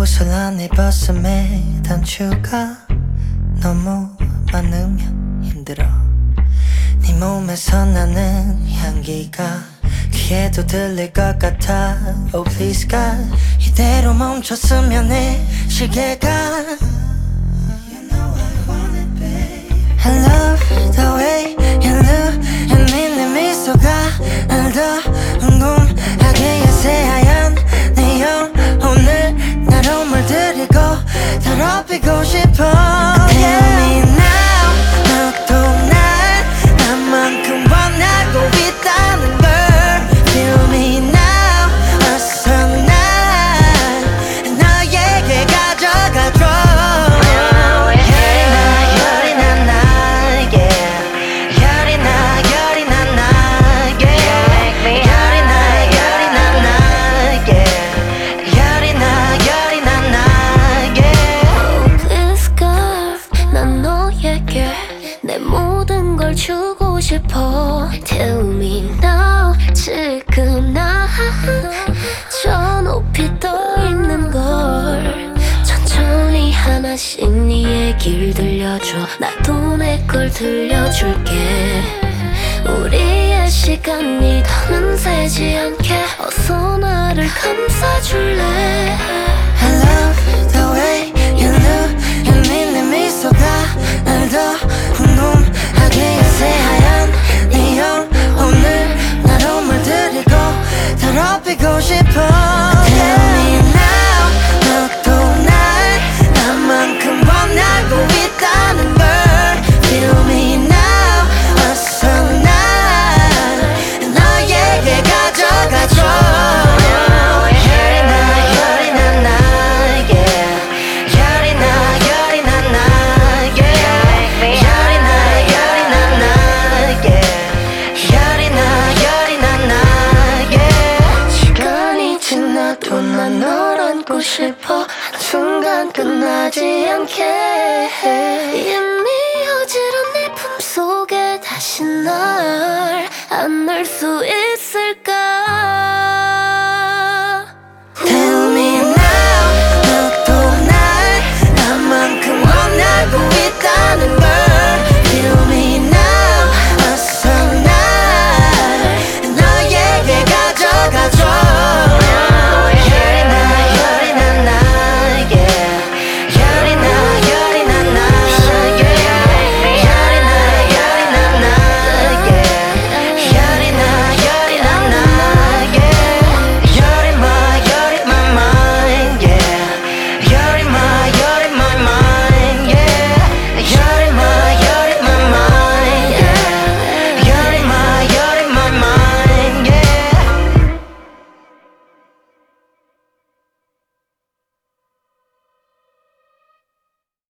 옷을 안 입었어 매단 추가 너무 많으면 힘들어 네 몸에서 나는 향기가 귀에도 들릴 것 같아 Oh please God 이대로 멈췄으면 해 시계가 You know I want it babe I love the way you look and 네 미소가 날 더 궁금하게 해 새하얀 내 영혼을 나로 물들이고 더럽히고 싶어 Tell me now 너도 날 나만큼 원하고 있다는 걸 Feel me now 어서 날 너에게 가져가줘 열이 나 나에게 열이 나 나에게 열이 나 나에게 열이 나 나에게 Oh please God 난 너에게 내 모든 걸 주고 싶어 Tell me now 지금 나 저 높이 떠 있는 걸 천천히 하나씩 네 얘길 들려줘 나도 내 걸 들려줄게 우리의 시간이 더는 새지 않게 어서 나를 감싸줄래 I love the way you look and 네 미소가 날 더 궁금하게 해 새하얀 네 영혼을 나로 물들이고 더럽히고 싶어 Tell me now 너도 날 나만큼 원하고 있다는 걸 Feel me now 어서 날 너에게 가져가줘 열이 나 나에게 열이 나 나에게 열이 나 나에게 열이 나 나에게 시간이 지나도 난 널 안고 싶어 한순간 끝나지 않게 이미 어지러운 내 품속에 다시 날 안을 수 있어